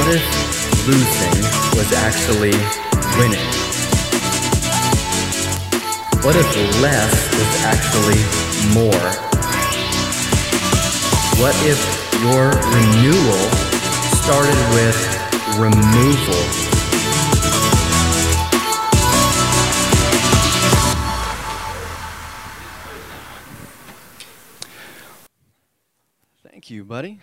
What if losing was actually winning? What if less was actually more? What if your renewal started with removal? Thank you, buddy.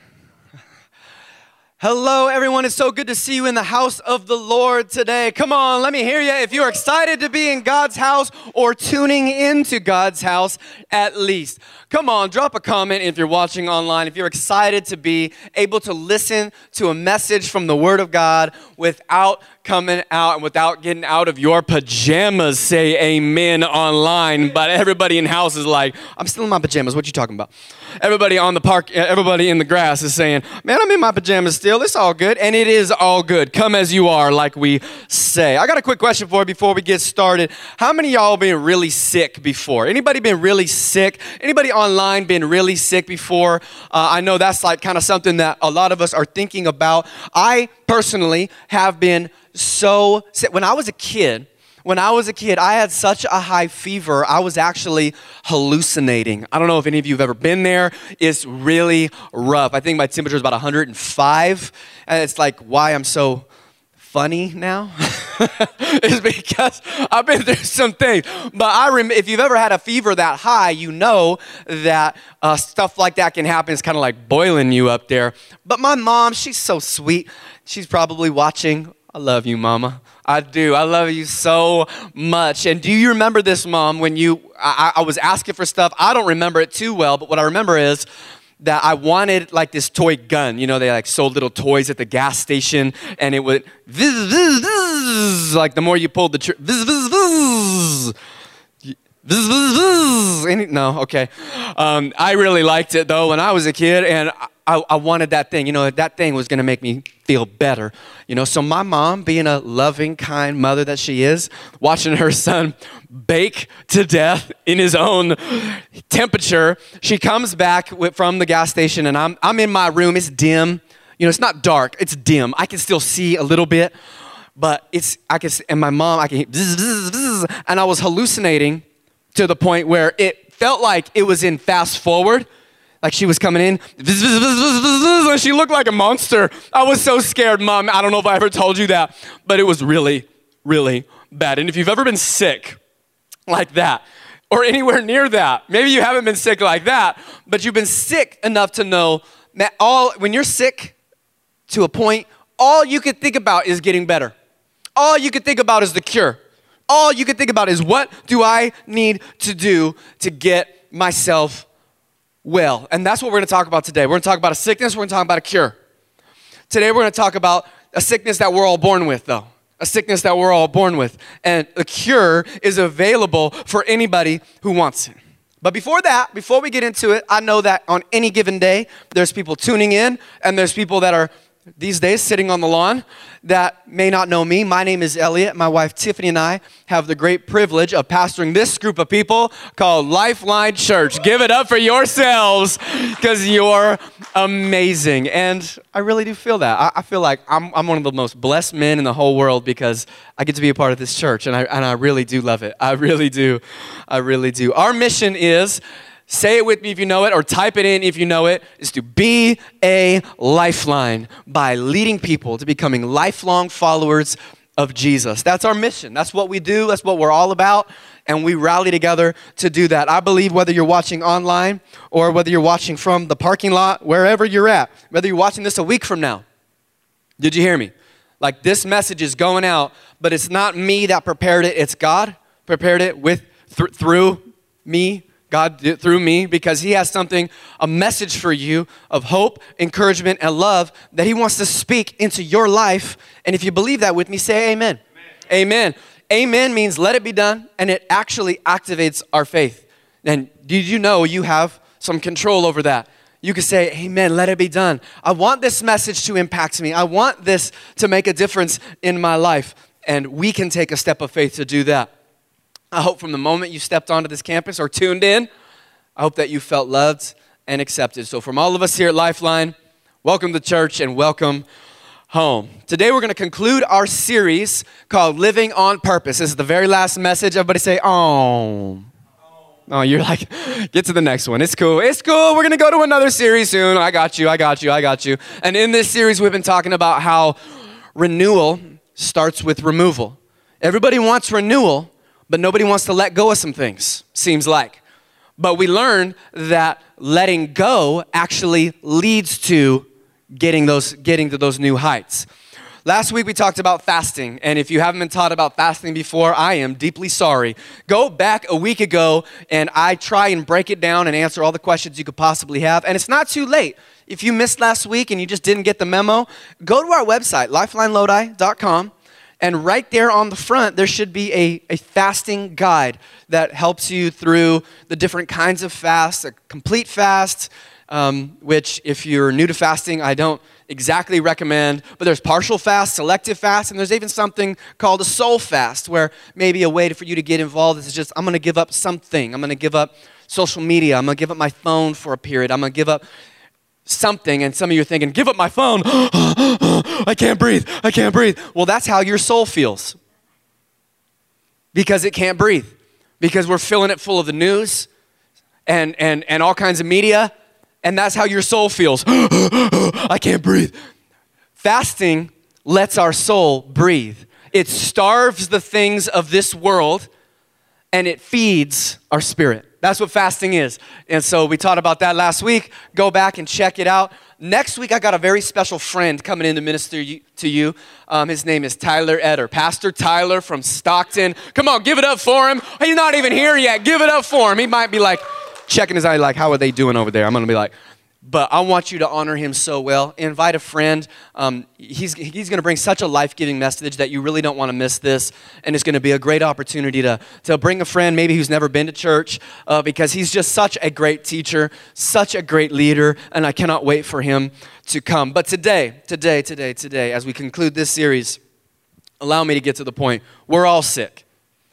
Hello, everyone. It's so good to see you in the house of the Lord today. Come on, let me hear you. If you're excited to be in God's house or tuning into God's house, at least. Come on, drop a comment if you're watching online. If you're excited to be able to listen to a message from the Word of God without coming out and without getting out of your pajamas, say amen online. But everybody in house is like, I'm still in my pajamas. What you talking about? Everybody on the park, everybody in the grass is saying, man, I'm in my pajamas still. It's all good. And it is all good. Come as you are, like we say. I got a quick question for you before we get started. How many of y'all been really sick before? Anybody been really sick? Anybody online been really sick before? I know that's like kind of something that a lot of us are thinking about. I personally have been so sick. When I was a kid, I had such a high fever, I was actually hallucinating. I don't know if any of you have ever been there. It's really rough. I think my temperature is about 105, and it's like why I'm so funny now is because I've been through some things. But if you've ever had a fever that high, you know that stuff like that can happen. It's kind of like boiling you up there. But my mom, she's so sweet. She's probably watching. I love you, Mama. I do. I love you so much. And do you remember this, Mom, when I was asking for stuff? I don't remember it too well, but what I remember is that I wanted like this toy gun. You know, they like sold little toys at the gas station, and it would vzz, vzz, vzz, like the more you pulled the vzz, vzz, vzz. Vzz, vzz, vzz. No, okay. I really liked it though when I was a kid, and I wanted that thing. You know, that thing was going to make me feel better. You know, so my mom, being a loving, kind mother that she is, watching her son bake to death in his own temperature, she comes back from the gas station, and I'm in my room. It's dim. You know, it's not dark. It's dim. I can still see a little bit, but and my mom, I can hear bzz, bzz, bzz, and I was hallucinating to the point where it felt like it was in fast forward. Like she was coming in, and she looked like a monster. I was so scared, Mom. I don't know if I ever told you that, but it was really, really bad. And if you've ever been sick like that, or anywhere near that, maybe you haven't been sick like that, but you've been sick enough to know that when you're sick to a point, all you can think about is getting better. All you can think about is the cure. All you can think about is what do I need to do to get myself well. And that's what we're going to talk about today. We're going to talk about a sickness. We're going to talk about a cure. Today we're going to talk about a sickness that we're all born with, though. A sickness that we're all born with. And a cure is available for anybody who wants it. But before we get into it, I know that on any given day, there's people tuning in, and there's people that are these days sitting on the lawn that may not know me. My name is Elliot. My wife Tiffany and I have the great privilege of pastoring this group of people called Lifeline Church. Give it up for yourselves because you're amazing. And I really do feel that. I feel like I'm one of the most blessed men in the whole world because I get to be a part of this church, and I really do love it. I really do. I really do. Our mission is, say it with me if you know it, or type it in if you know it, is to be a lifeline by leading people to becoming lifelong followers of Jesus. That's our mission. That's what we do. That's what we're all about. And we rally together to do that. I believe whether you're watching online or whether you're watching from the parking lot, wherever you're at, whether you're watching this a week from now, did you hear me? Like this message is going out, but it's not me that prepared it. It's God prepared it through me. God did through me, because he has a message for you of hope, encouragement, and love that he wants to speak into your life. And if you believe that with me, say amen. Amen. Amen. Amen means let it be done, and it actually activates our faith. And did you know you have some control over that? You can say, amen, let it be done. I want this message to impact me. I want this to make a difference in my life. And we can take a step of faith to do that. I hope from the moment you stepped onto this campus or tuned in, I hope that you felt loved and accepted. So from all of us here at Lifeline, welcome to church and welcome home. Today we're going to conclude our series called Living on Purpose. This is the very last message. Everybody say, oh. Oh, you're like, get to the next one. It's cool. It's cool. We're going to go to another series soon. I got you. And in this series, we've been talking about how renewal starts with removal. Everybody wants renewal, but nobody wants to let go of some things, seems like. But we learned that letting go actually leads to getting to those new heights. Last week we talked about fasting, and if you haven't been taught about fasting before, I am deeply sorry. Go back a week ago, and I try and break it down and answer all the questions you could possibly have, and it's not too late. If you missed last week and you just didn't get the memo, go to our website, lifelinelodi.com, and right there on the front, there should be a fasting guide that helps you through the different kinds of fasts, a complete fast, which if you're new to fasting, I don't exactly recommend, but there's partial fast, selective fast, and there's even something called a soul fast, where maybe a way for you to get involved is just, I'm going to give up something. I'm going to give up social media. I'm going to give up my phone for a period. I'm going to give up something, and some of you are thinking, give up my phone. I can't breathe. Well, that's how your soul feels, because it can't breathe, because we're filling it full of the news and all kinds of media. And that's how your soul feels. I can't breathe. Fasting lets our soul breathe. It starves the things of this world, and it feeds our spirit. That's what fasting is. And so we taught about that last week. Go back and check it out. Next week, I got a very special friend coming in to minister to you. His name is Tyler Etter. Pastor Tyler from Stockton. Come on, give it up for him. He's not even here yet. Give it up for him. He might be like, checking his eye like, how are they doing over there? I'm going to be like, but I want you to honor him so well. Invite a friend. He's going to bring such a life-giving message that you really don't want to miss this. And it's going to be a great opportunity to bring a friend maybe who's never been to church, because he's just such a great teacher, such a great leader, and I cannot wait for him to come. But today, as we conclude this series, allow me to get to the point. We're all sick.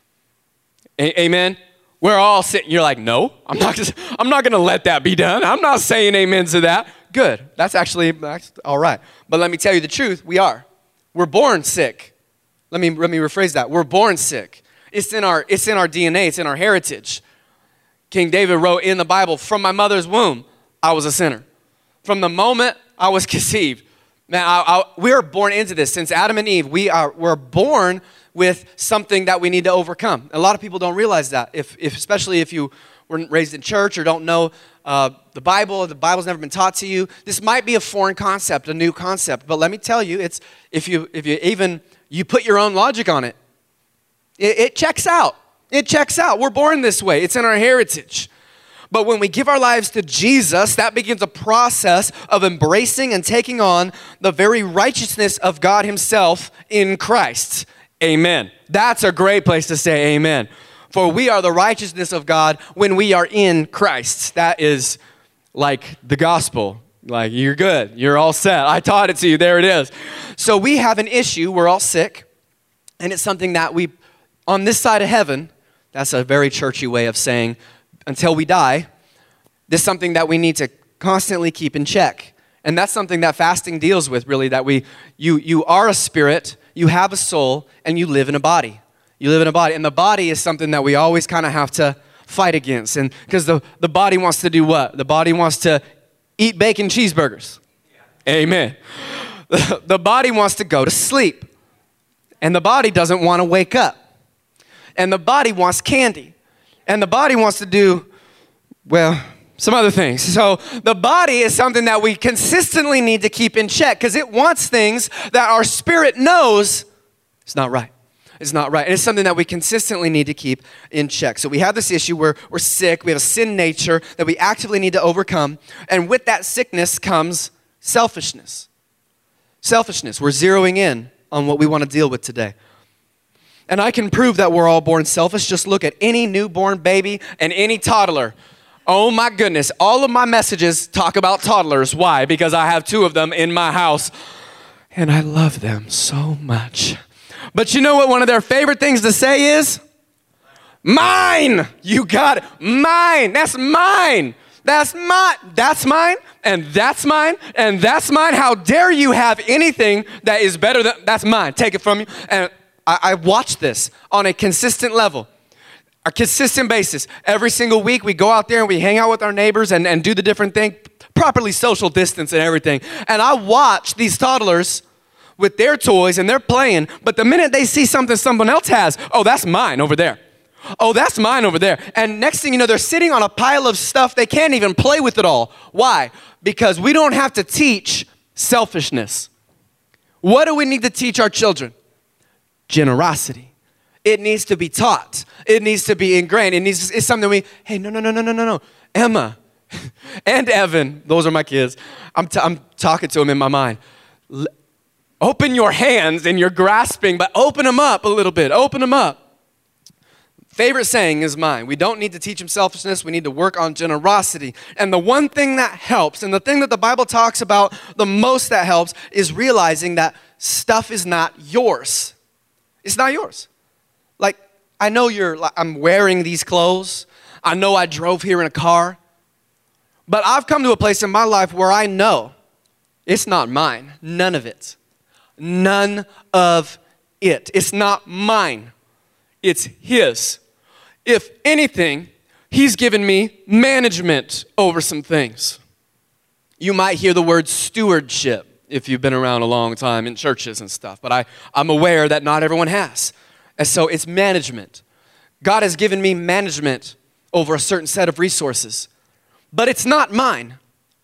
Amen? We're all sitting. You're like, no, I'm not going to let that be done. I'm not saying amen to that. Good. That's all right. But let me tell you the truth. We're born sick. Let me rephrase that. We're born sick. It's in our DNA. It's in our heritage. King David wrote in the Bible, from my mother's womb, I was a sinner. From the moment I was conceived. Man, we are born into this. Since Adam and Eve, we're born with something that we need to overcome. A lot of people don't realize that, especially if you weren't raised in church or don't know the Bible's never been taught to you. This might be a foreign concept, a new concept, but let me tell you, it's if you put your own logic on it, it checks out. It checks out. We're born this way. It's in our heritage. But when we give our lives to Jesus, that begins a process of embracing and taking on the very righteousness of God himself in Christ. Amen. That's a great place to say amen. For we are the righteousness of God when we are in Christ. That is like the gospel. Like, you're good. You're all set. I taught it to you. There it is. So we have an issue. We're all sick. And it's something that on this side of heaven, that's a very churchy way of saying, until we die, this is something that we need to constantly keep in check. And that's something that fasting deals with, really, that you are a spirit, you have a soul, and you live in a body. You live in a body. And the body is something that we always kind of have to fight against. And because the body wants to do what? The body wants to eat bacon cheeseburgers. Yeah. Amen. The body wants to go to sleep. And the body doesn't want to wake up. And the body wants candy. And the body wants to do, well, some other things. So the body is something that we consistently need to keep in check because it wants things that our spirit knows it's not right. It's not right. And it's something that we consistently need to keep in check. So we have this issue where we're sick. We have a sin nature that we actively need to overcome. And with that sickness comes selfishness. Selfishness. We're zeroing in on what we want to deal with today. And I can prove that we're all born selfish. Just look at any newborn baby and any toddler. Oh my goodness, all of my messages talk about toddlers. Why? Because I have 2 of them in my house, and I love them so much. But you know what one of their favorite things to say is? Mine! You got it. Mine! That's mine! That's mine, and that's mine, and that's mine. How dare you have anything that is better than, that's mine. Take it from you. And I watch this on a consistent level, a consistent basis. Every single week we go out there and we hang out with our neighbors and do the different thing, properly social distance and everything. And I watch these toddlers with their toys and they're playing, but the minute they see something someone else has, oh, that's mine over there. Oh, that's mine over there. And next thing you know, they're sitting on a pile of stuff. They can't even play with it all. Why? Because we don't have to teach selfishness. What do we need to teach our children? Generosity. It needs to be taught. It needs to be ingrained. It's something hey, no. Emma and Evan, those are my kids. I'm talking to them in my mind. Open your hands and you're grasping, but open them up a little bit. Open them up. Favorite saying is mine. We don't need to teach them selfishness. We need to work on generosity. And the one thing that helps, and the thing that the Bible talks about the most that helps, is realizing that stuff is not yours. It's not yours. Like, I know I'm wearing these clothes. I know I drove here in a car. But I've come to a place in my life where I know it's not mine. None of it. None of it. It's not mine. It's His. If anything, He's given me management over some things. You might hear the word stewardship if you've been around a long time in churches and stuff, but I'm aware that not everyone has. And so it's management. God has given me management over a certain set of resources, but it's not mine.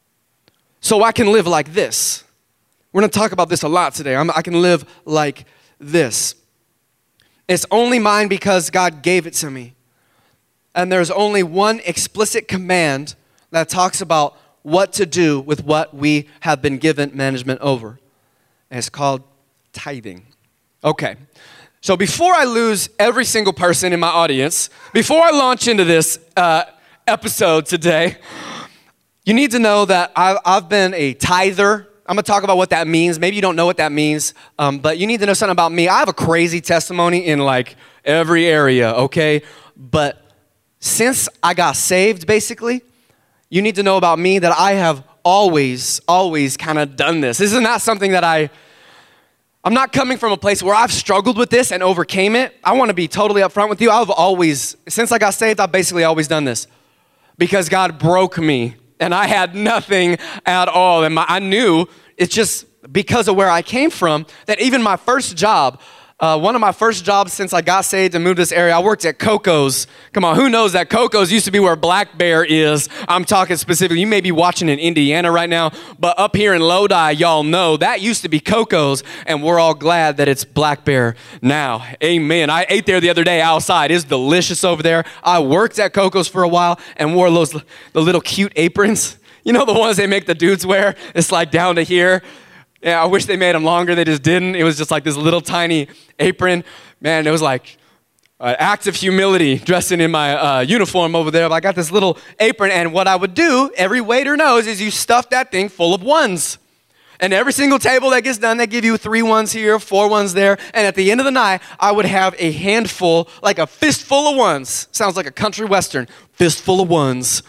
So I can live like this. We're going to talk about this a lot today. I can live like this. It's only mine because God gave it to me. And there's only one explicit command that talks about what to do with what we have been given management over. And it's called tithing. Okay. So before I lose every single person in my audience, before I launch into this episode today, you need to know that I've been a tither. I'm going to talk about what that means. Maybe you don't know what that means, but you need to know something about me. I have a crazy testimony in like every area, okay? But since I got saved, basically, you need to know about me that I have always kind of done this. This is not something that I'm not coming from a place where I've struggled with this and overcame it. I want to be totally upfront with you. Since I got saved, I've basically always done this because God broke me. And I had nothing at all. And I knew it's just because of where I came from that even my first job, one of my first jobs since I got saved and moved to this area, I worked at Coco's. Come on, who knows that Coco's used to be where Black Bear is? I'm talking specifically, you may be watching in Indiana right now, but up here in Lodi, y'all know that used to be Coco's, and we're all glad that it's Black Bear now. Amen. I ate there the other day outside. It's delicious over there. I worked at Coco's for a while and wore the little cute aprons. You know the ones they make the dudes wear? It's like down to here. Yeah, I wish they made them longer. They just didn't. It was just like this little tiny apron. Man, it was like an act of humility dressing in my uniform over there. But I got this little apron, and what I would do, every waiter knows, is you stuff that thing full of ones. And every single table that gets done, they give you 3 ones here, 4 ones there. And at the end of the night, I would have a handful, like a fistful of ones. Sounds like a country western. Fistful of ones.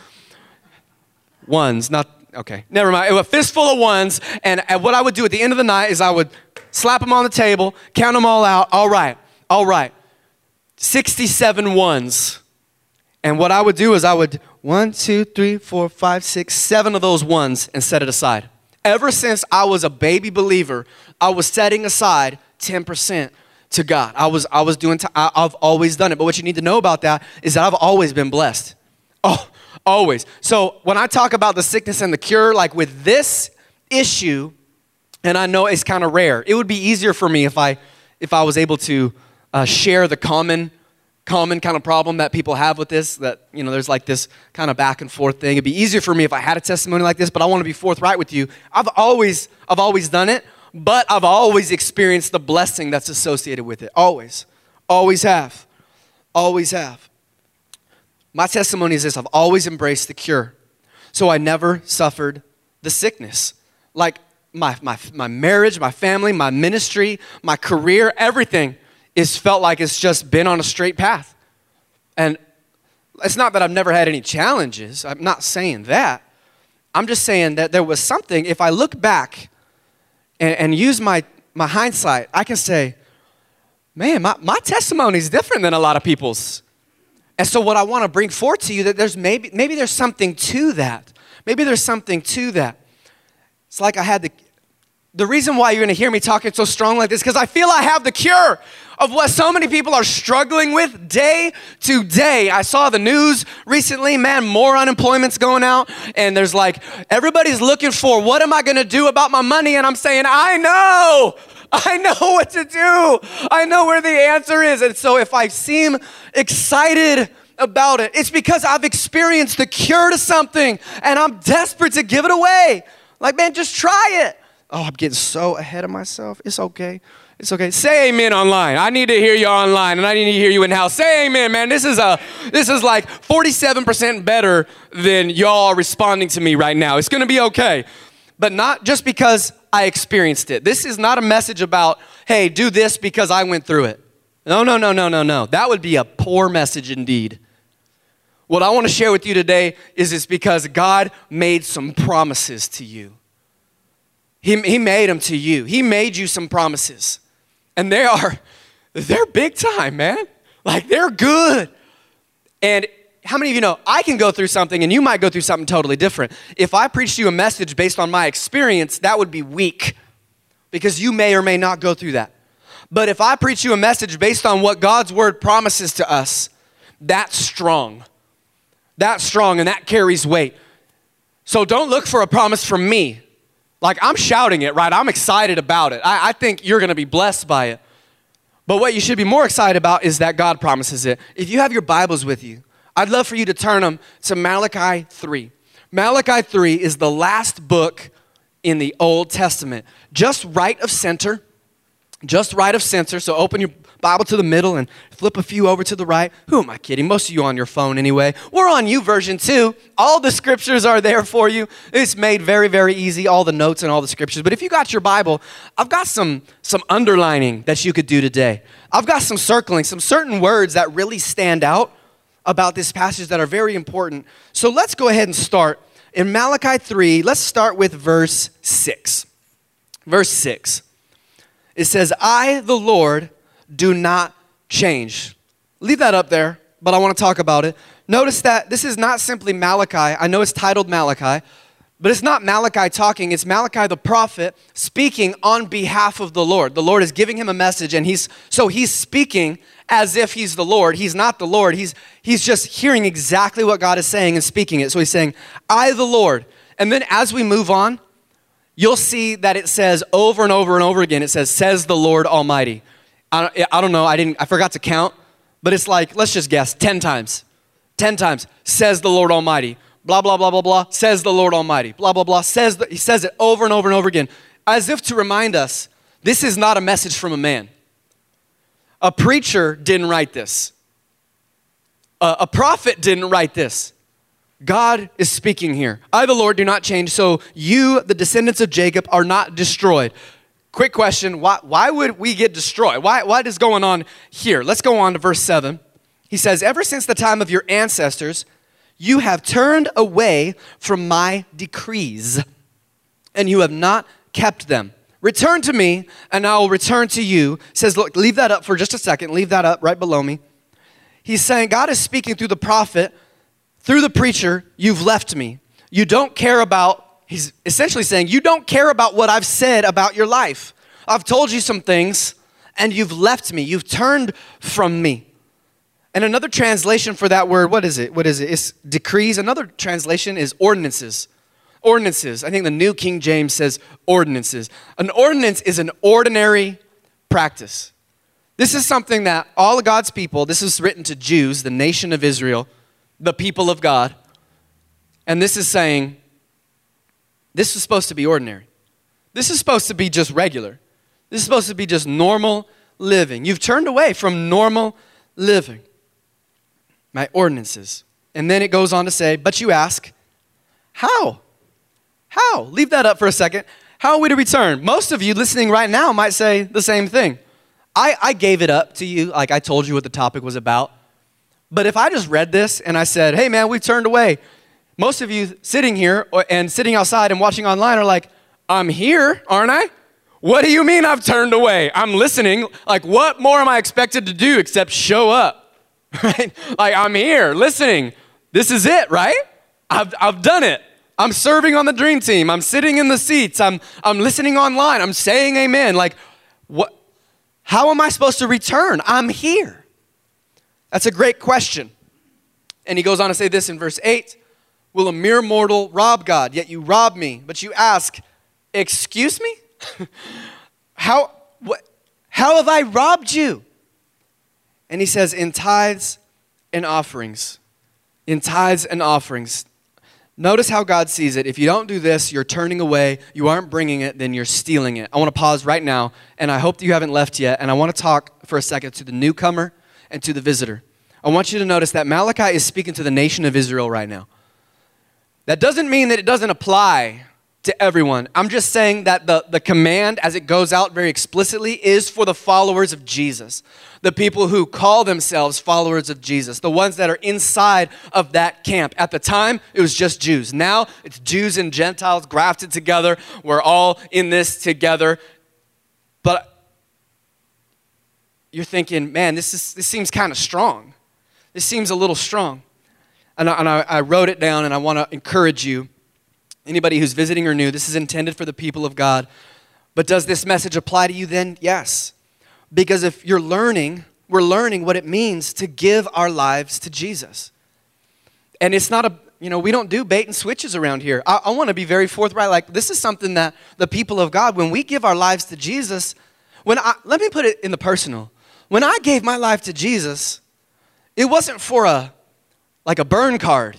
Ones, not... Okay, never mind. It was a fistful of ones, and what I would do at the end of the night is I would slap them on the table, count them all out. All right. 67 ones. And what I would do is I would 1, 2, 3, 4, 5, 6, 7 of those ones and set it aside. Ever since I was a baby believer, I was setting aside 10% to God. I've always done it. But what you need to know about that is that I've always been blessed. Oh, always. So when I talk about the sickness and the cure, like with this issue, and I know it's kind of rare, it would be easier for me if I was able to share the common kind of problem that people have with this, that, you know, there's like this kind of back and forth thing. It'd be easier for me if I had a testimony like this, but I want to be forthright with you. I've always done it, but I've always experienced the blessing that's associated with it. Always have. My testimony is this: I've always embraced the cure. So I never suffered the sickness. Like my marriage, my family, my ministry, my career, everything is felt like it's just been on a straight path. And It's not that I've never had any challenges. I'm not saying that. I'm just saying that there was something, if I look back and use my hindsight, I can say, man, my testimony is different than a lot of people's. And so what I want to bring forth to you, that there's maybe there's something to that. Maybe there's something to that. It's like I had the reason why you're going to hear me talking so strong like this, because I feel I have the cure of what so many people are struggling with day to day. I saw the news recently, man, more unemployment's going out, and there's like, everybody's looking for, what am I going to do about my money? And I'm saying, I know what to do. I know where the answer is. And so if I seem excited about it, it's because I've experienced the cure to something, and I'm desperate to give it away. Like, man, just try it. Oh, I'm getting so ahead of myself. It's okay. It's okay. Say amen online. I need to hear you online, and I need to hear you in house. Say amen, man. This is like 47% better than y'all are responding to me right now. It's going to be okay. But not just because I experienced it. This is not a message about, hey, do this because I went through it. No. That would be a poor message indeed. What I want to share with you today is it's because God made some promises to you. He made them to you. He made you some promises. And they're big time, man. Like, they're good. And how many of you know, I can go through something and you might go through something totally different. If I preached you a message based on my experience, that would be weak, because you may or may not go through that. But if I preach you a message based on what God's word promises to us, that's strong. That's strong, and that carries weight. So don't look for a promise from me. Like, I'm shouting it, right? I'm excited about it. I think you're going to be blessed by it. But what you should be more excited about is that God promises it. If you have your Bibles with you, I'd love for you to turn them to Malachi 3. Malachi 3 is the last book in the Old Testament. Just right of center. So open your Bible to the middle and flip a few over to the right. Who am I kidding? Most of you on your phone anyway. We're on YouVersion too. All the scriptures are there for you. It's made very, very easy, all the notes and all the scriptures. But if you got your Bible, I've got some underlining that you could do today. I've got some circling, some certain words that really stand out about this passage that are very important. So let's go ahead and start. In Malachi 3, let's start with verse 6. Verse 6. It says, I, the Lord, do not change. Leave that up there, but I want to talk about it. Notice that this is not simply Malachi. I know it's titled Malachi, but it's not Malachi talking. It's Malachi the prophet speaking on behalf of the Lord. The Lord is giving him a message, and he's speaking as if he's the Lord. He's not the Lord. He's just hearing exactly what God is saying and speaking it. So he's saying, I, the Lord. And then as we move on, you'll see that it says over and over and over again, it says the Lord Almighty. I don't know, I forgot to count, but it's like, let's just guess, 10 times. 10 times, says the Lord Almighty. Blah, blah, blah, blah, blah, says the Lord Almighty. Blah, blah, blah, he says it over and over and over again, as if to remind us, this is not a message from a man. A preacher didn't write this. A prophet didn't write this. God is speaking here. I, the Lord, do not change, so you, the descendants of Jacob, are not destroyed. Quick question, why would we get destroyed? What is going on here? Let's go on to verse 7. He says, ever since the time of your ancestors, you have turned away from my decrees, and you have not kept them. Return to me, and I will return to you. Says, look, leave that up for just a second. Leave that up right below me. He's saying, God is speaking through the prophet, through the preacher, you've left me. You don't care about, he's essentially saying, you don't care about what I've said about your life. I've told you some things, and you've left me. You've turned from me. And another translation for that word, what is it? It's decrees. Another translation is ordinances. Ordinances. I think the New King James says ordinances. An ordinance is an ordinary practice. This is something that all of God's people, this is written to Jews, the nation of Israel, the people of God. And this is saying, this is supposed to be ordinary. This is supposed to be just regular. This is supposed to be just normal living. You've turned away from normal living. My ordinances. And then it goes on to say, but you ask, how? How? Leave that up for a second. How are we to return? Most of you listening right now might say the same thing. I gave it up to you, like I told you what the topic was about. But if I just read this and I said, hey man, we turned away, most of you sitting here and sitting outside and watching online are like, I'm here, aren't I? What do you mean I've turned away? I'm listening. Like, what more am I expected to do except show up? Right? Like, I'm here listening. This is it, right? I've done it. I'm serving on the dream team. I'm sitting in the seats. I'm listening online. I'm saying amen. Like, what? How am I supposed to return? I'm here. That's a great question. And he goes on to say this in verse 8. Will a mere mortal rob God? Yet you rob me. But you ask, excuse me? How have I robbed you? And he says, in tithes and offerings. In tithes and offerings. Notice how God sees it. If you don't do this, you're turning away, you aren't bringing it, then you're stealing it. I want to pause right now, and I hope that you haven't left yet, and I want to talk for a second to the newcomer and to the visitor. I want you to notice that Malachi is speaking to the nation of Israel right now. That doesn't mean that it doesn't apply to everyone. I'm just saying that the command, as it goes out very explicitly, is for the followers of Jesus. The people who call themselves followers of Jesus. The ones that are inside of that camp. At the time, it was just Jews. Now, it's Jews and Gentiles grafted together. We're all in this together. But you're thinking, man, this seems kind of strong. This seems a little strong. And I wrote it down, and I want to encourage you. Anybody who's visiting or new, this is intended for the people of God. But does this message apply to you then? Yes. Because if we're learning what it means to give our lives to Jesus. And it's not we don't do bait and switches around here. I want to be very forthright. Like, this is something that the people of God, when we give our lives to Jesus, let me put it in the personal. When I gave my life to Jesus, it wasn't for a burn card,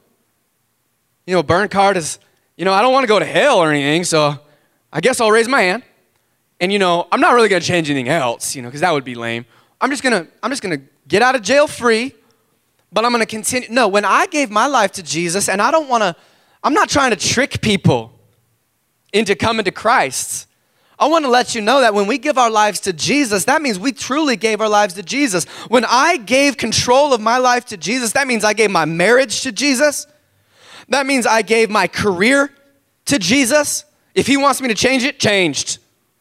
a burn card is, I don't want to go to hell or anything, so I guess I'll raise my hand. And, I'm not really going to change anything else, because that would be lame. I'm just going to get out of jail free, but I'm going to continue. No, when I gave my life to Jesus, and I'm not trying to trick people into coming to Christ. I want to let you know that when we give our lives to Jesus, that means we truly gave our lives to Jesus. When I gave control of my life to Jesus, that means I gave my marriage to Jesus. That means I gave my career to Jesus. If he wants me to change it, changed.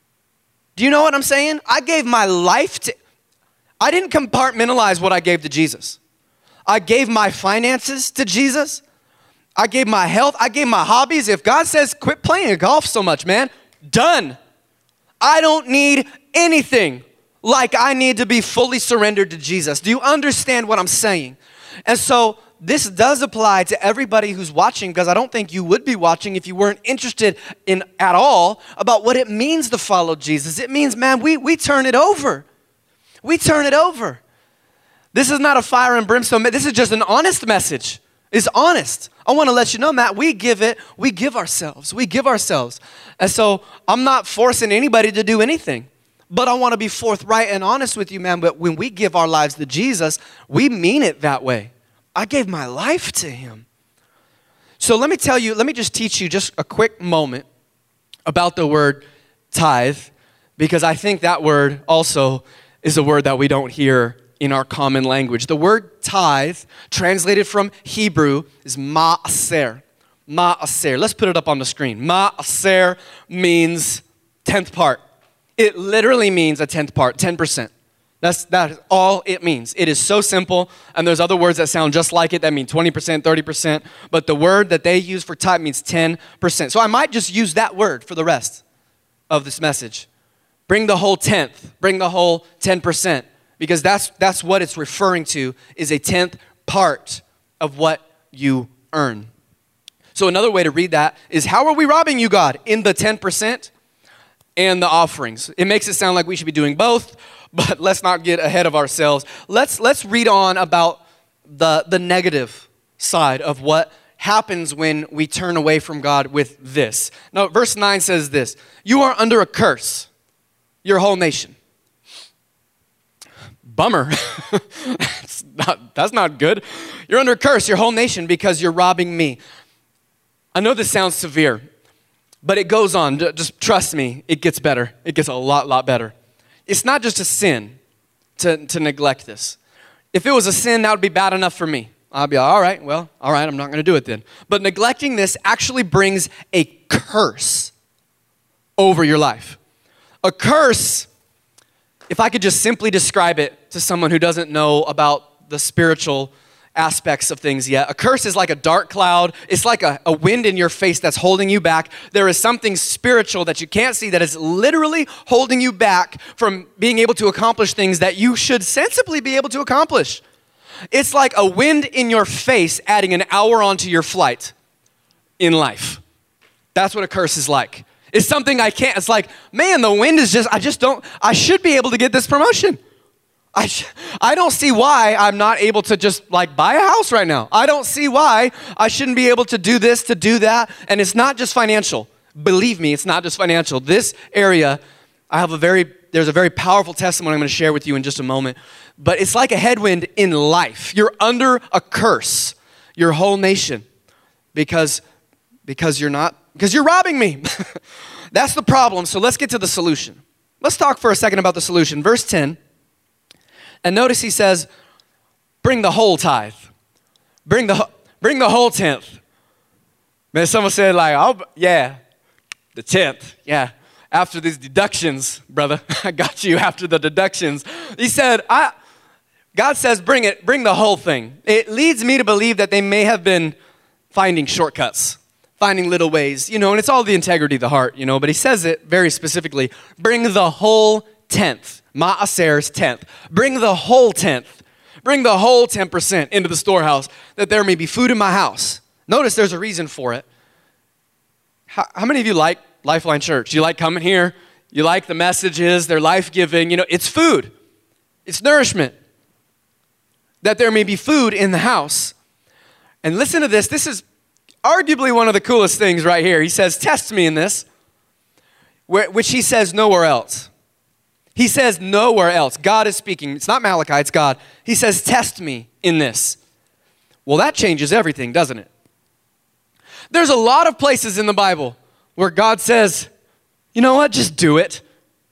Do you know what I'm saying? I gave my life to, I didn't compartmentalize what I gave to Jesus. I gave my finances to Jesus. I gave my health. I gave my hobbies. If God says, quit playing golf so much, man, done. I don't need anything like I need to be fully surrendered to Jesus. Do you understand what I'm saying? And so this does apply to everybody who's watching, because I don't think you would be watching if you weren't interested in at all about what it means to follow Jesus. It means, man, we turn it over. We turn it over. This is not a fire and brimstone. This is just an honest message. It's honest. I want to let you know, Matt, we give ourselves. We give ourselves. And so I'm not forcing anybody to do anything. But I want to be forthright and honest with you, man. But when we give our lives to Jesus, we mean it that way. I gave my life to him. So let me just teach you just a quick moment about the word tithe, because I think that word also is a word that we don't hear in our common language. The word tithe, translated from Hebrew, is ma'aser. Ma'aser. Let's put it up on the screen. Ma'aser means 10th part. It literally means a 10th part, 10%. That is all it means. It is so simple, and there's other words that sound just like it that mean 20%, 30%, but the word that they use for tithe means 10%. So I might just use that word for the rest of this message. Bring the whole 10th, bring the whole 10%, because that's what it's referring to, is a 10th part of what you earn. So another way to read that is, how are we robbing you, God? In the 10% and the offerings. It makes it sound like we should be doing both, but let's not get ahead of ourselves. Let's read on about the negative side of what happens when we turn away from God with this. Now, verse 9 says this: you are under a curse, your whole nation. Bummer. That's not good. You're under a curse, your whole nation, because you're robbing me. I know this sounds severe, but it goes on. Just trust me, it gets better. It gets a lot better. It's not just a sin to neglect this. If it was a sin, that would be bad enough for me. I'd be like, all right, I'm not going to do it then. But neglecting this actually brings a curse over your life. A curse, if I could just simply describe it to someone who doesn't know about the spiritual aspects of things yet. A curse is like a dark cloud. It's like a wind in your face that's holding you back. There is something spiritual that you can't see that is literally holding you back from being able to accomplish things that you should sensibly be able to accomplish. It's like a wind in your face adding an hour onto your flight in life. That's what a curse is like. It's something I can't, it's like, man, the wind is I should be able to get this promotion. I don't see why I'm not able to just like buy a house right now. I don't see why I shouldn't be able to do this, to do that. And it's not just financial. Believe me, it's not just financial. This area, there's a very powerful testimony I'm going to share with you in just a moment. But it's like a headwind in life. You're under a curse, your whole nation, because you're robbing me. That's the problem. So let's get to the solution. Let's talk for a second about the solution. Verse 10. And notice he says, bring the whole tithe. Bring the whole tenth. Man, someone said like, the tenth. Yeah. After these deductions, brother, I got you after the deductions. He said, God says, bring the whole thing. It leads me to believe that they may have been finding shortcuts, finding little ways, and it's all the integrity of the heart, but he says it very specifically. Bring the whole tenth, Maaser's tenth. Bring the whole tenth. Bring the whole 10% into the storehouse, that there may be food in my house. Notice there's a reason for it. How many of you like Lifeline Church? You like coming here? You like the messages? They're life-giving. It's food. It's nourishment. That there may be food in the house. And listen to this. This is arguably one of the coolest things right here. He says, test me in this, which he says nowhere else. He says nowhere else. God is speaking. It's not Malachi, it's God. He says, test me in this. Well, that changes everything, doesn't it? There's a lot of places in the Bible where God says, you know what, just do it.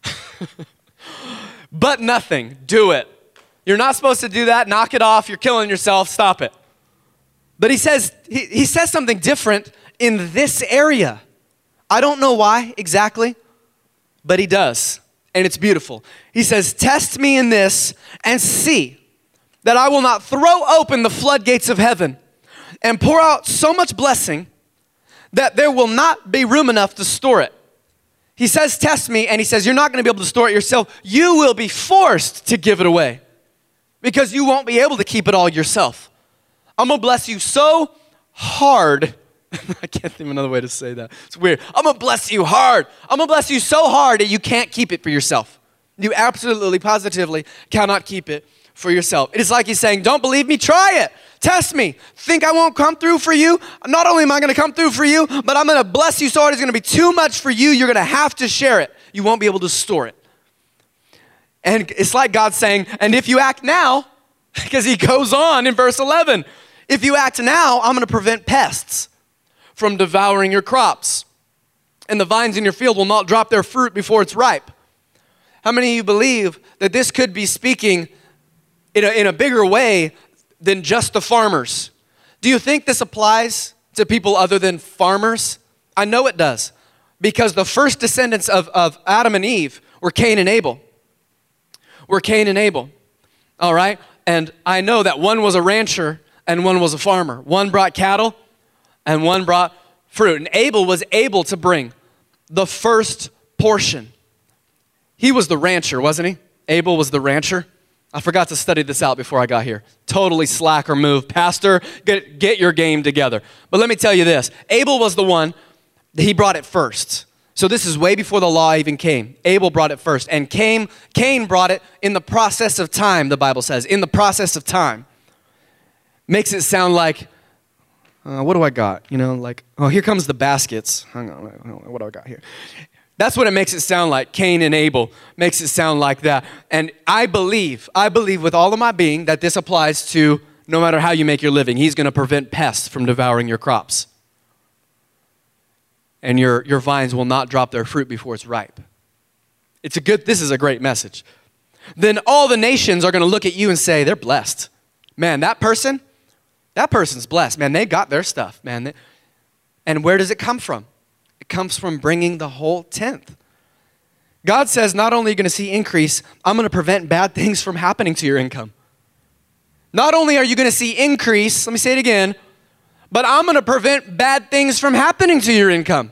But nothing, do it. You're not supposed to do that, knock it off, you're killing yourself, stop it. But he says something different in this area. I don't know why exactly, but he does, and it's beautiful. He says, test me in this and see that I will not throw open the floodgates of heaven and pour out so much blessing that there will not be room enough to store it. He says, test me, and he says, you're not going to be able to store it yourself. You will be forced to give it away because you won't be able to keep it all yourself. I'm going to bless you so hard. I can't think of another way to say that. It's weird. I'm going to bless you hard. I'm going to bless you so hard that you can't keep it for yourself. You absolutely, positively cannot keep it for yourself. It is like he's saying, don't believe me? Try it. Test me. Think I won't come through for you? Not only am I going to come through for you, but I'm going to bless you so hard it's going to be too much for you. You're going to have to share it. You won't be able to store it. And it's like God saying, and if you act now, because he goes on in verse 11, if you act now, I'm going to prevent pests from devouring your crops. And the vines in your field will not drop their fruit before it's ripe. How many of you believe that this could be speaking in a bigger way than just the farmers? Do you think this applies to people other than farmers? I know it does. Because the first descendants of Adam and Eve were Cain and Abel. All right? And I know that one was a rancher and one was a farmer. One brought cattle and one brought fruit. And Abel was able to bring the first portion. He was the rancher, wasn't he? Abel was the rancher. I forgot to study this out before I got here. Totally slack or move. Pastor, get your game together. But let me tell you this. Abel was the one, he brought it first. So this is way before the law even came. Abel brought it first. And Cain brought it in the process of time, the Bible says. In the process of time. Makes it sound like, what do I got? Here comes the baskets. Hang on, what do I got here? That's what it makes it sound like. Cain and Abel makes it sound like that. And I believe with all of my being that this applies to no matter how you make your living. He's going to prevent pests from devouring your crops. And your vines will not drop their fruit before it's ripe. This is a great message. then all the nations are going to look at you and say, they're blessed. Man, that person's blessed. Man, they got their stuff, man. And where does it come from? It comes from bringing the whole tenth. God says, not only are you going to see increase, I'm going to prevent bad things from happening to your income. Not only are you going to see increase, let me say it again, but I'm going to prevent bad things from happening to your income.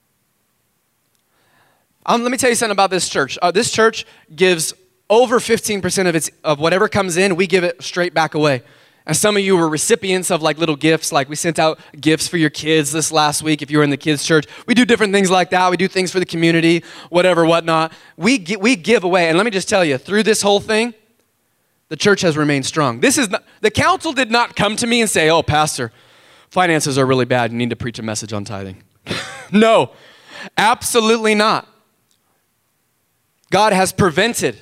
Let me tell you something about this church. This church gives over 15% of whatever comes in, we give it straight back away. And some of you were recipients of like little gifts, like we sent out gifts for your kids this last week if you were in the kids' church. We do different things like that. We do things for the community, whatever, whatnot. We give away. And let me just tell you, through this whole thing, the church has remained strong. The council did not come to me and say, oh, pastor, finances are really bad. You need to preach a message on tithing. No, absolutely not. God has prevented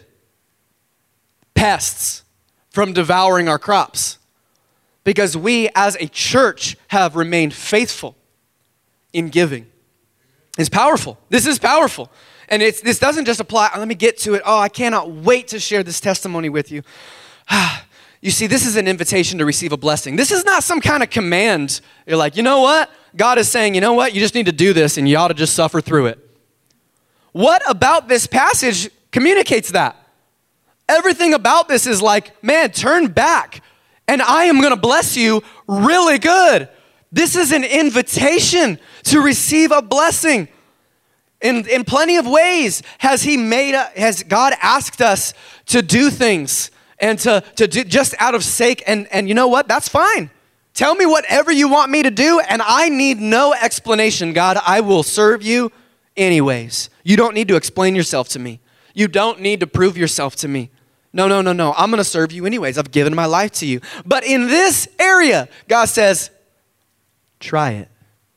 pests from devouring our crops because we as a church have remained faithful in giving. It's powerful. This is powerful. And this doesn't just apply. Let me get to it. Oh, I cannot wait to share this testimony with you. You see, this is an invitation to receive a blessing. This is not some kind of command. You're like, you know what? God is saying, you know what? You just need to do this and you ought to just suffer through it. What about this passage communicates that? Everything about this is like, man, turn back and I am going to bless you really good. This is an invitation to receive a blessing. In plenty of ways has God asked us to do things and to do just out of sake. And you know what? That's fine. Tell me whatever you want me to do and I need no explanation, God. I will serve you anyways. You don't need to explain yourself to me. You don't need to prove yourself to me. No. I'm going to serve you anyways. I've given my life to you. But in this area, God says, try it.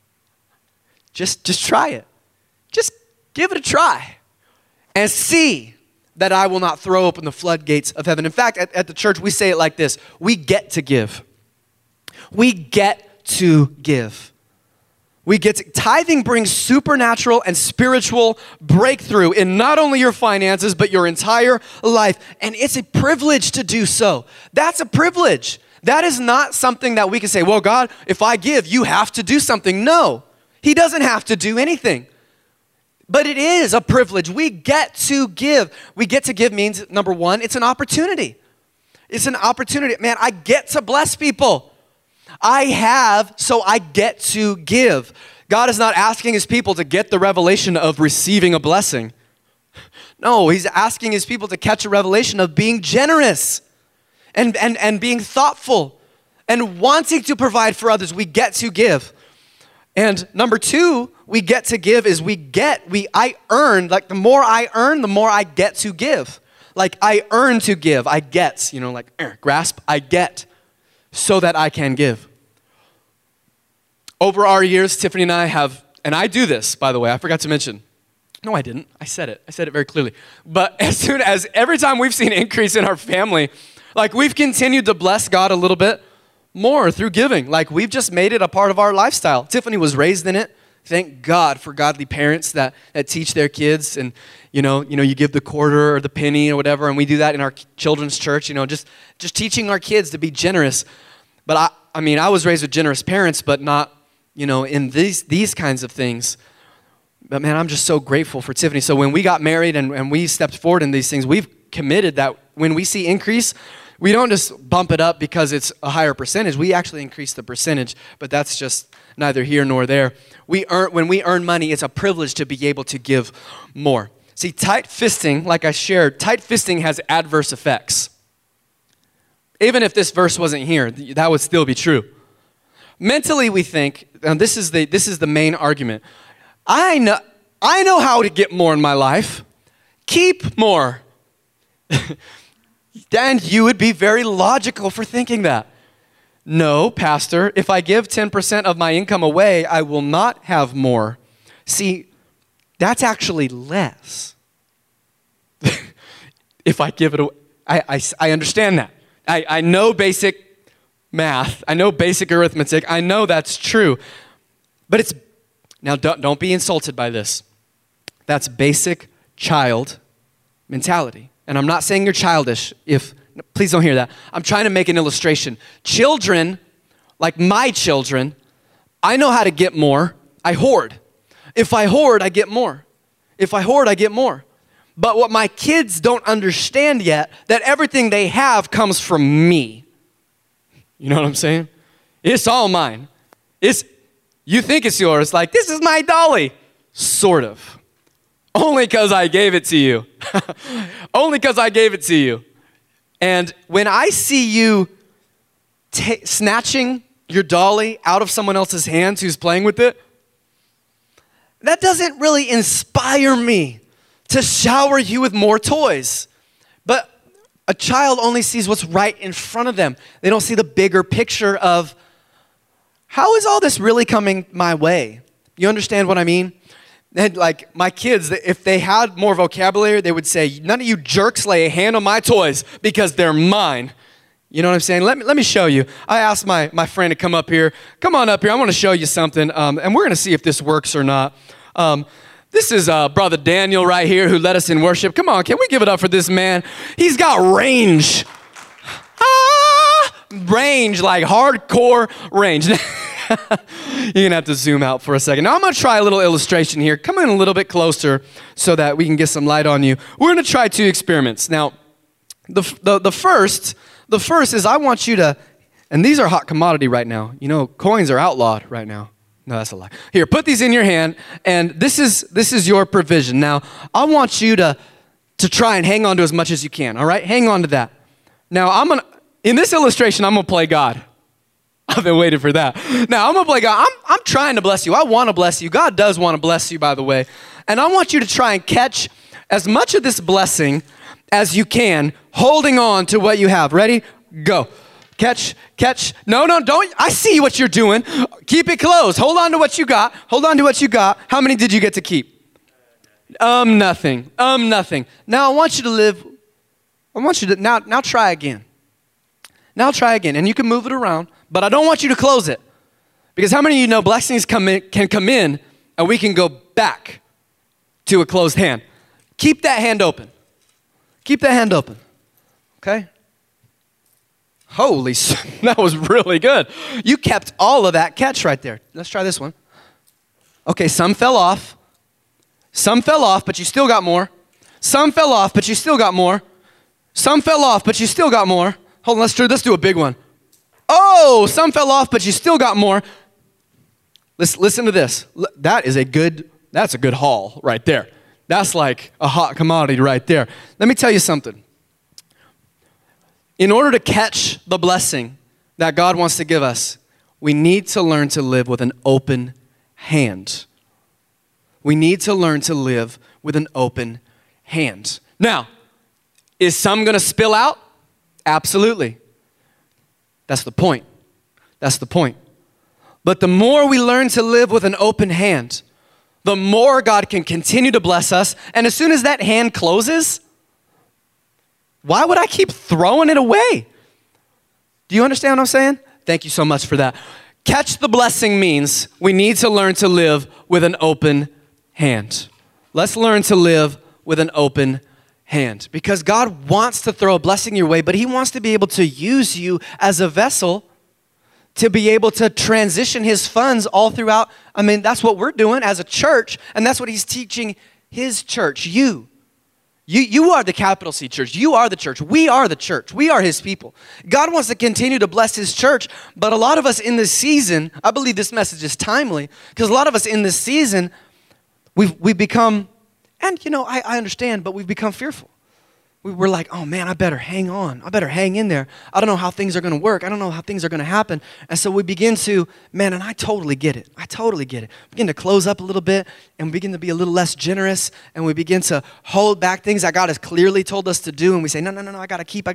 Just try it. Just give it a try and see that I will not throw open the floodgates of heaven. In fact, at the church, we say it like this. We get to give. We get to give. Tithing brings supernatural and spiritual breakthrough in not only your finances, but your entire life. And it's a privilege to do so. That's a privilege. That is not something that we can say, well, God, if I give, you have to do something. No, he doesn't have to do anything. But it is a privilege. We get to give. We get to give means, number one, it's an opportunity. It's an opportunity. Man, I get to bless people. I have, so I get to give. God is not asking his people to get the revelation of receiving a blessing. No, he's asking his people to catch a revelation of being generous and being thoughtful and wanting to provide for others. We get to give. And number two, we get to give is I earn, like the more I earn, the more I get to give. Like I earn to give, I get, grasp, I get. So that I can give. Over our years, Tiffany and I have, and I do this, by the way, I forgot to mention. No, I didn't. I said it very clearly. But every time we've seen increase in our family, like we've continued to bless God a little bit more through giving. Like we've just made it a part of our lifestyle. Tiffany was raised in it. Thank God for godly parents that teach their kids and, you give the quarter or the penny or whatever, and we do that in our children's church, just teaching our kids to be generous. But I was raised with generous parents, but not, in these kinds of things. But man, I'm just so grateful for Tiffany. So when we got married and we stepped forward in these things, we've committed that when we see increase, we don't just bump it up because it's a higher percentage. We actually increase the percentage, but that's just neither here nor there. When we earn money, it's a privilege to be able to give more. See, tight fisting, like I shared, tight fisting has adverse effects. Even if this verse wasn't here, that would still be true. Mentally, we think, and this is the main argument. I know how to get more in my life. Keep more. And you would be very logical for thinking that. No, Pastor, if I give 10% of my income away, I will not have more. See, that's actually less. If I give it away, I understand that. I know basic math. I know basic arithmetic. I know that's true. But now don't be insulted by this. That's basic child mentality. and I'm not saying you're childish, please don't hear that. I'm trying to make an illustration. Children, like my children, I know how to get more. I hoard. If I hoard, I get more. If I hoard, I get more. But what my kids don't understand yet, that everything they have comes from me. You know what I'm saying? It's all mine. You think it's yours, like, this is my dolly. Sort of. Only because I gave it to you. Only because I gave it to you. And when I see you snatching your dolly out of someone else's hands who's playing with it, that doesn't really inspire me to shower you with more toys. But a child only sees what's right in front of them. They don't see the bigger picture of, how is all this really coming my way? You understand what I mean? And like my kids, if they had more vocabulary, they would say, none of you jerks lay a hand on my toys because they're mine. You know what I'm saying? Let me show you. I asked my friend to come up here. Come on up here. I want to show you something, and we're going to see if this works or not. This is Brother Daniel right here who led us in worship. Come on, can we give it up for this man? He's got range. Range, like hardcore range. You're going to have to zoom out for a second. Now, I'm going to try a little illustration here. Come in a little bit closer so that we can get some light on you. We're going to try 2 experiments. Now, the first is I want you to, and these are hot commodity right now. You know, coins are outlawed right now. No, that's a lie. Here, put these in your hand, and this is your provision. Now, I want you to try and hang on to as much as you can, all right? Hang on to that. Now, in this illustration, I'm going to play God. I've been waiting for that. Now, I'm going to play God. I'm trying to bless you. I want to bless you. God does want to bless you, by the way. And I want you to try and catch as much of this blessing as you can, holding on to what you have. Ready? Go. Catch. No, don't. I see what you're doing. Keep it close. Hold on to what you got. Hold on to what you got. How many did you get to keep? Nothing. Now, I want you to now try again. Now try again. And you can move it around, but I don't want you to close it. Because how many of you know blessings can come in and we can go back to a closed hand? Keep that hand open. Keep that hand open. Okay? Holy, that was really good. You kept all of that catch right there. Let's try this one. Okay, some fell off. Some fell off, but you still got more. Some fell off, but you still got more. Some fell off, but you still got more. Hold on, let's do a big one. Oh, some fell off, but you still got more. Listen to this. That's a good haul right there. That's like a hot commodity right there. Let me tell you something. In order to catch the blessing that God wants to give us, we need to learn to live with an open hand. We need to learn to live with an open hand. Now, is some going to spill out? Absolutely. That's the point. That's the point. But the more we learn to live with an open hand, the more God can continue to bless us. And as soon as that hand closes, why would I keep throwing it away? Do you understand what I'm saying? Thank you so much for that. Catch the blessing means we need to learn to live with an open hand. Let's learn to live with an open hand. Because God wants to throw a blessing your way, but He wants to be able to use you as a vessel to be able to transition His funds all throughout. I mean, that's what we're doing as a church, and that's what He's teaching His church, you. You are the capital C church. You are the church. We are the church. We are His people. God wants to continue to bless His church, but a lot of us in this season, I believe this message is timely, because a lot of us in this season, we've become, and you know, I understand, but we've become fearful. We're like, oh man, I better hang on. I better hang in there. I don't know how things are going to work. I don't know how things are going to happen. And so we begin to, man, and I totally get it. I totally get it. We begin to close up a little bit and we begin to be a little less generous and we begin to hold back things that God has clearly told us to do. And we say, no, I got to keep.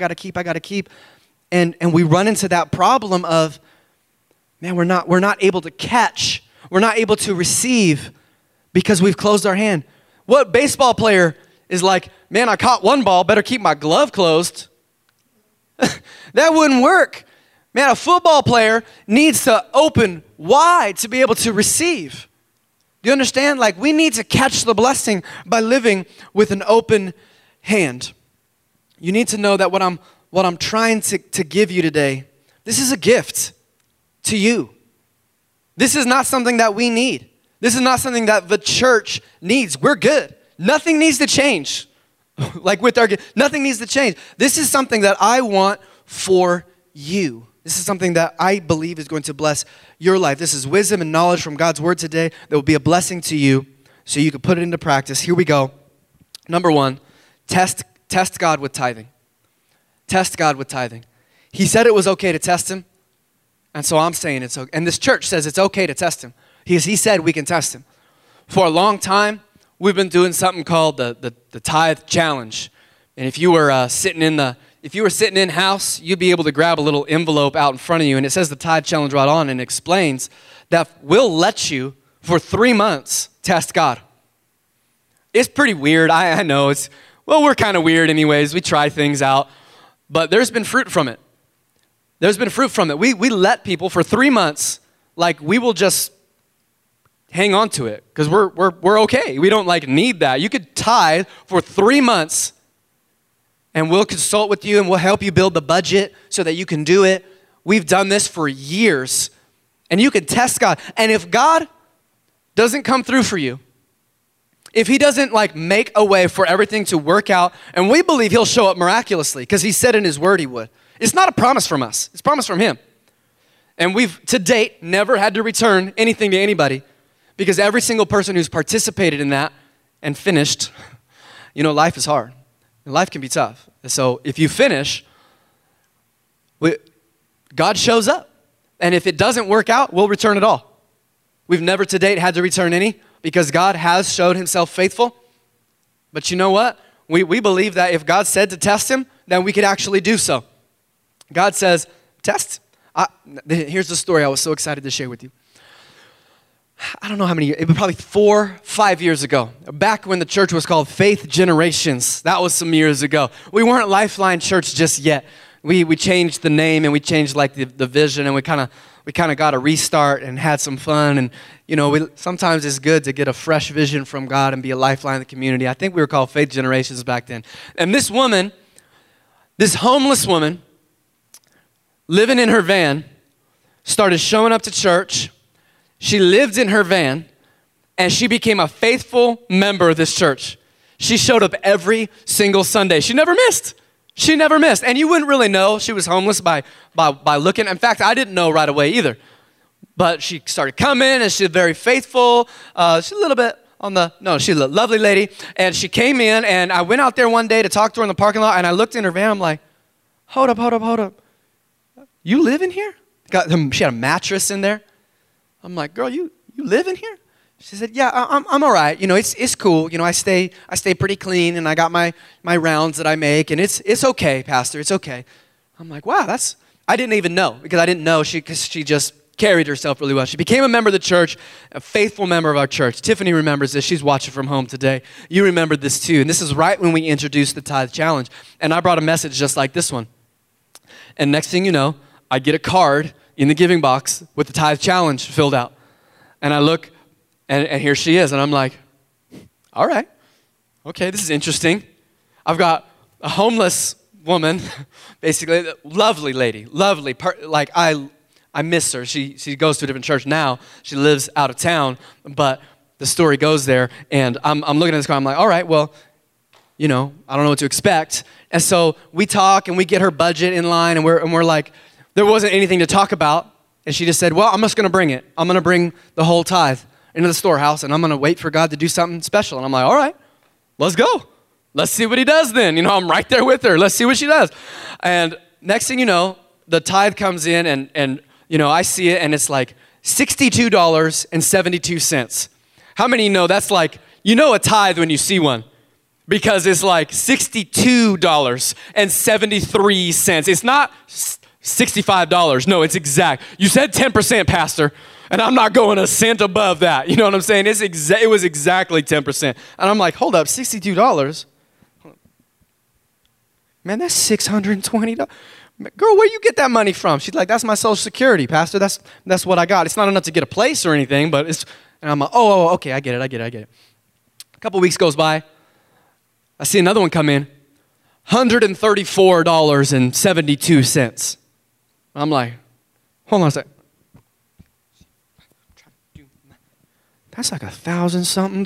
And we run into that problem of, man, we're not able to catch. We're not able to receive because we've closed our hand. What baseball player is like, man, I caught one ball, better keep my glove closed. That wouldn't work. Man, a football player needs to open wide to be able to receive. Do you understand? Like, we need to catch the blessing by living with an open hand. you need to know that what I'm trying to give you today, this is a gift to you. This is not something that we need. This is not something that the church needs. We're good. Nothing needs to change. Like with our, nothing needs to change. This is something that I want for you. This is something that I believe is going to bless your life. This is wisdom and knowledge from God's word today that will be a blessing to you so you can put it into practice. Here we go. Number one, test God with tithing. Test God with tithing. He said it was okay to test him, and so I'm saying it's okay. And this church says it's okay to test him. He said we can test him. For a long time, we've been doing something called the tithe challenge. And if you were sitting in house, you'd be able to grab a little envelope out in front of you, and it says the tithe challenge right on, and it explains that we'll let you for 3 months test God. It's pretty weird. I know we're kind of weird anyways. We try things out, but there's been fruit from it. There's been fruit from it. We let people for 3 months, like we will just hang on to it because we're okay. We don't need that. You could tithe for 3 months and we'll consult with you and we'll help you build the budget so that you can do it. We've done this for years and you can test God. And if God doesn't come through for you, if he doesn't make a way for everything to work out, and we believe he'll show up miraculously because he said in his word he would. It's not a promise from us. It's a promise from him. And we've, to date, never had to return anything to anybody because every single person who's participated in that and finished, life is hard. And life can be tough. And so if you finish, God shows up. And if it doesn't work out, we'll return it all. We've never to date had to return any because God has showed himself faithful. But you know what? We believe that if God said to test him, then we could actually do so. God says, test. Here's the story I was so excited to share with you. I don't know how many years, it was probably 4-5 years ago, back when the church was called Faith Generations. That was some years ago. We weren't Lifeline Church just yet. We changed the name and we changed the vision, and we kind of got a restart and had some fun. And sometimes it's good to get a fresh vision from God and be a lifeline in the community. I think we were called Faith Generations back then. And this homeless woman, living in her van, started showing up to church. She lived in her van, and she became a faithful member of this church. She showed up every single Sunday. She never missed. She never missed. And you wouldn't really know she was homeless by looking. In fact, I didn't know right away either. But she started coming, and she's very faithful. She's a little bit she's a lovely lady. And she came in, and I went out there one day to talk to her in the parking lot, and I looked in her van. I'm like, hold up. You live in here? She had a mattress in there. I'm like, girl, you live in here? She said, yeah, I'm all right. It's cool. I stay pretty clean, and I got my rounds that I make, and it's okay, Pastor. It's okay. I'm like, wow, I didn't even know because I didn't know because she just carried herself really well. She became a member of the church, a faithful member of our church. Tiffany remembers this. She's watching from home today. You remembered this too, and this is right when we introduced the Tithe Challenge, and I brought a message just like this one. And next thing you know, I get a card in the giving box with the Tithe Challenge filled out. And I look, and here she is. And I'm like, all right, okay, this is interesting. I've got a homeless woman, basically, lovely lady, lovely. I miss her. She goes to a different church now. She lives out of town, but the story goes there. And I'm looking at this card. I'm like, all right, well, I don't know what to expect. And so we talk, and we get her budget in line, and we're like, there wasn't anything to talk about, and she just said, well, I'm just going to bring it. I'm going to bring the whole tithe into the storehouse, and I'm going to wait for God to do something special. And I'm like, all right, let's go. Let's see what he does then. I'm right there with her. Let's see what she does. And next thing you know, the tithe comes in, and I see it, and it's like $62.72. How many know that's a tithe when you see one? Because it's like $62.73. It's not $65. No, it's exact. You said 10%, Pastor, and I'm not going a cent above that. You know what I'm saying? It was exactly 10%. And I'm like, hold up, $62? Man, that's $620. Girl, where you get that money from? She's like, that's my Social Security, Pastor. That's what I got. It's not enough to get a place or anything, but it's, and I'm like, oh, okay, I get it. A couple weeks goes by. I see another one come in. $134.72. I'm like, hold on a second. That's like $1,000-something.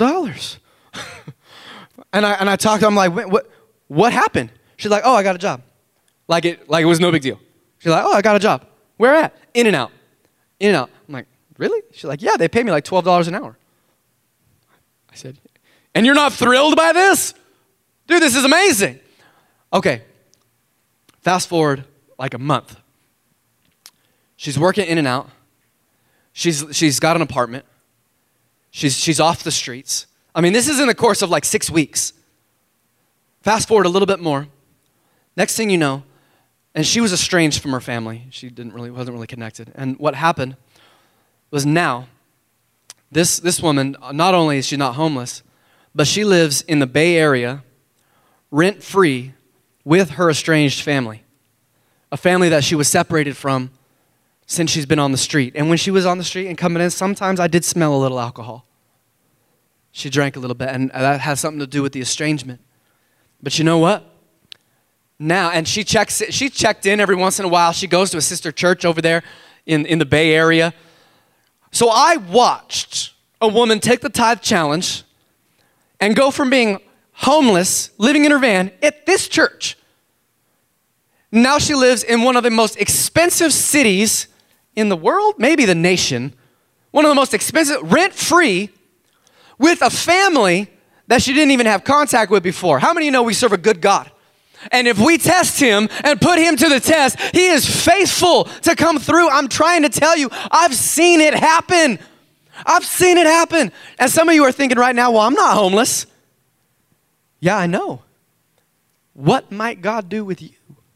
and I talked to her, I'm like, what happened? She's like, oh, I got a job. Like it was no big deal. She's like, oh, I got a job. Where at? In-N-Out. In-N-Out. I'm like, really? She's like, yeah, they pay me like $12 an hour. I said, and you're not thrilled by this? Dude, this is amazing. Okay, fast forward like a month. She's working In-N-Out. She's got an apartment. She's off the streets. I mean, this is in the course of like 6 weeks. Fast forward a little bit more. Next thing you know, and she was estranged from her family. She wasn't really connected. And what happened was now, this woman, not only is she not homeless, but she lives in the Bay Area, rent-free, with her estranged family. A family that she was separated from since she's been on the street. And when she was on the street and coming in, sometimes I did smell a little alcohol. She drank a little bit, and that has something to do with the estrangement. But you know what? Now, and she checked in every once in a while. She goes to a sister church over there in the Bay Area. So I watched a woman take the tithe challenge and go from being homeless, living in her van at this church. Now she lives in one of the most expensive cities in the world, maybe the nation. One of the most expensive, rent-free, with a family that she didn't even have contact with before. How many of you know we serve a good God? And if we test him and put him to the test, he is faithful to come through. I'm trying to tell you, I've seen it happen. I've seen it happen. And some of you are thinking right now, well, I'm not homeless. Yeah, I know. What might God do with you?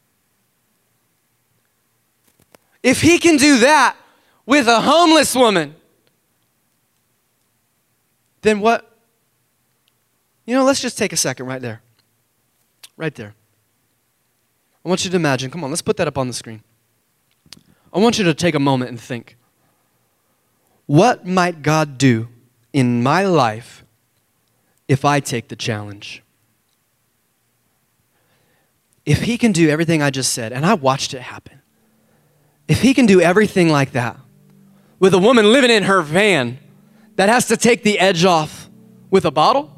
If he can do that with a homeless woman, then what? You know, let's just take a second right there. Right there. I want you to imagine, come on, let's put that up on the screen. I want you to take a moment and think, what might God do in my life if I take the challenge? If he can do everything I just said, and I watched it happen, if he can do everything like that with a woman living in her van that has to take the edge off with a bottle,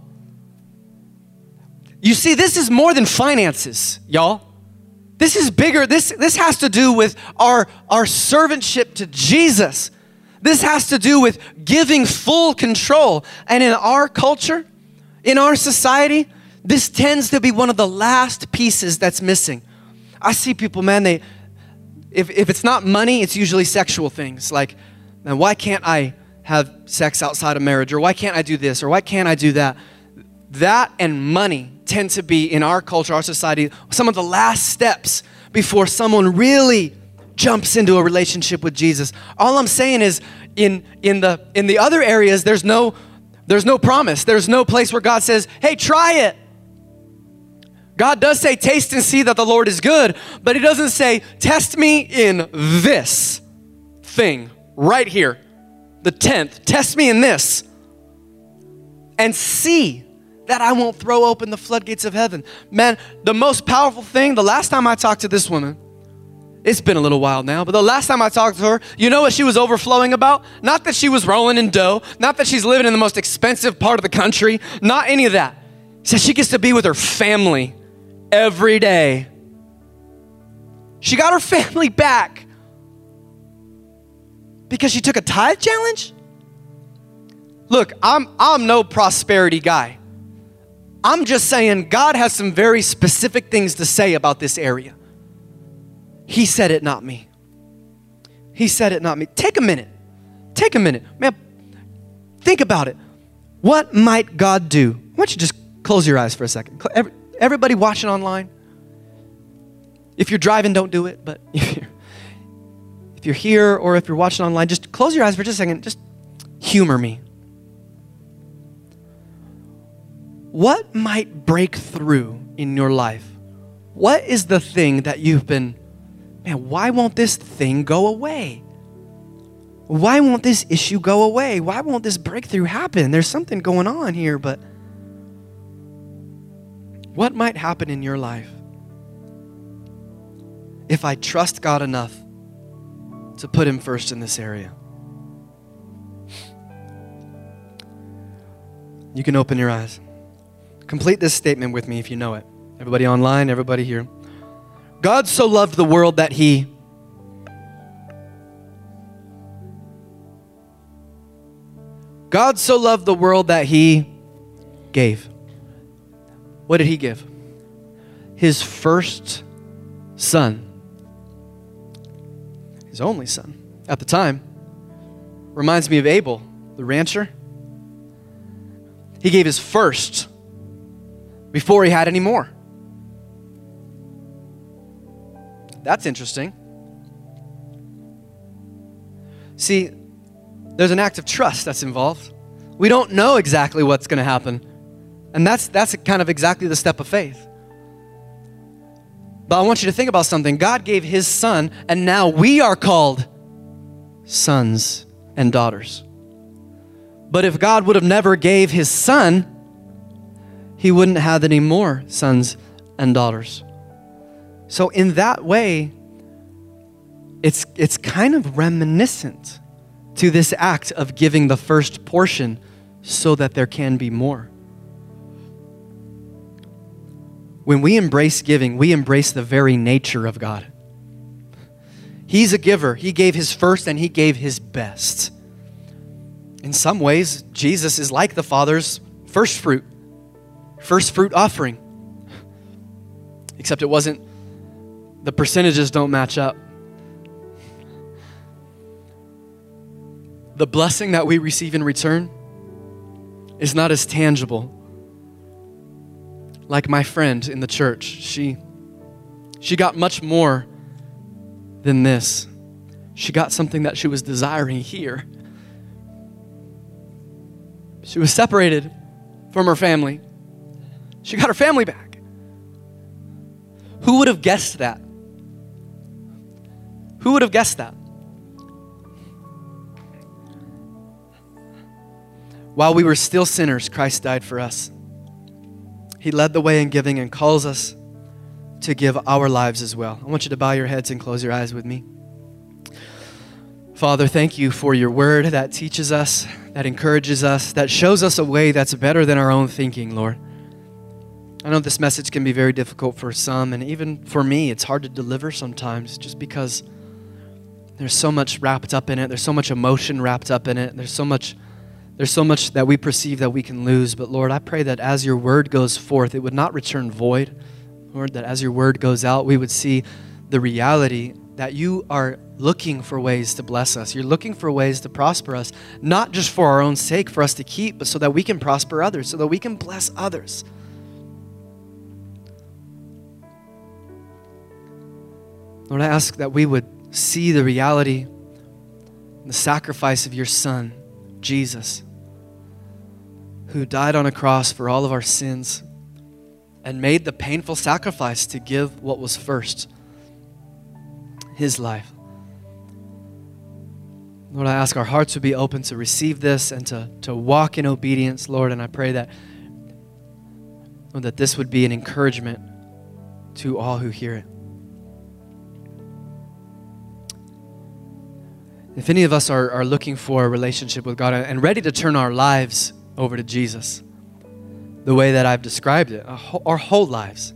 you see, this is more than finances, y'all. This is bigger. This has to do with our servantship to Jesus. This has to do with giving full control. And in our culture, in our society, this tends to be one of the last pieces that's missing. I see people, man, if it's not money, it's usually sexual things. Like, man, why can't I have sex outside of marriage? Or why can't I do this? Or why can't I do that? That and money tend to be, in our culture, our society, some of the last steps before someone really jumps into a relationship with Jesus. All I'm saying is, in the other areas, there's no promise. There's no place where God says, hey, try it. God does say, taste and see that the Lord is good, but he doesn't say, test me in this thing right here. The 10th, test me in this and see that I won't throw open the floodgates of heaven. Man, the most powerful thing, the last time I talked to this woman, it's been a little while now, but the last time I talked to her, you know what she was overflowing about? Not that she was rolling in dough, not that she's living in the most expensive part of the country, not any of that. She said she gets to be with her family every day. She got her family back because she took a tithe challenge? Look, I'm no prosperity guy. I'm just saying God has some very specific things to say about this area. He said it, not me. He said it, not me. Take a minute. Take a minute. Man, think about it. What might God do? Why don't you just close your eyes for a second? Everybody watching online, if you're driving, don't do it. But if you're here or if you're watching online, just close your eyes for just a second. Just humor me. What might break through in your life? What is the thing that you've been, man, why won't this thing go away? Why won't this issue go away? Why won't this breakthrough happen? There's something going on here, but what might happen in your life if I trust God enough to put him first in this area. You can open your eyes. Complete this statement with me if you know it. Everybody online, everybody here. God so loved the world that he God so loved the world that he gave. What did he give? His first son. His only son at the time. Reminds me of Abel, the rancher. He gave his first before he had any more. That's interesting. See, there's an act of trust that's involved. We don't know exactly what's going to happen. And that's kind of exactly the step of faith. But I want you to think about something. God gave his son, and now we are called sons and daughters. But if God would have never gave his son, he wouldn't have any more sons and daughters. So in that way, it's kind of reminiscent to this act of giving the first portion so that there can be more. When we embrace giving, we embrace the very nature of God. He's a giver. He gave his first and he gave his best. In some ways, Jesus is like the Father's first fruit offering. Except it wasn't, the percentages don't match up. The blessing that we receive in return is not as tangible. Like my friend in the church, she got much more than this. She got something that she was desiring here. She was separated from her family. She got her family back. Who would have guessed that? Who would have guessed that? While we were still sinners, Christ died for us. He led the way in giving and calls us to give our lives as well. I want you to bow your heads and close your eyes with me. Father, thank you for your word that teaches us, that encourages us, that shows us a way that's better than our own thinking, Lord. I know this message can be very difficult for some, and even for me, it's hard to deliver sometimes just because there's so much wrapped up in it. There's so much emotion wrapped up in it. There's so much that we perceive that we can lose. But Lord, I pray that as your word goes forth, it would not return void. Lord, that as your word goes out, we would see the reality that you are looking for ways to bless us. You're looking for ways to prosper us, not just for our own sake, for us to keep, but so that we can prosper others, so that we can bless others. Lord, I ask that we would see the reality, the sacrifice of your Son, Jesus, who died on a cross for all of our sins and made the painful sacrifice to give what was first, his life. Lord, I ask our hearts would be open to receive this and to walk in obedience, Lord, and I pray that, Lord, that this would be an encouragement to all who hear it. If any of us are looking for a relationship with God and ready to turn our lives over to Jesus, the way that I've described it, our whole lives,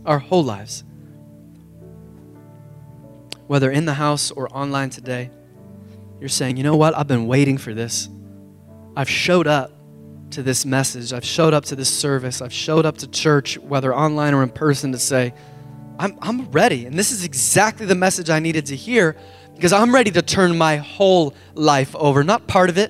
whether in the house or online today, you're saying, you know what, I've been waiting for this. I've showed up to this message. I've showed up to this service. I've showed up to church, whether online or in person, to say, I'm ready. And this is exactly the message I needed to hear, because I'm ready to turn my whole life over, not part of it.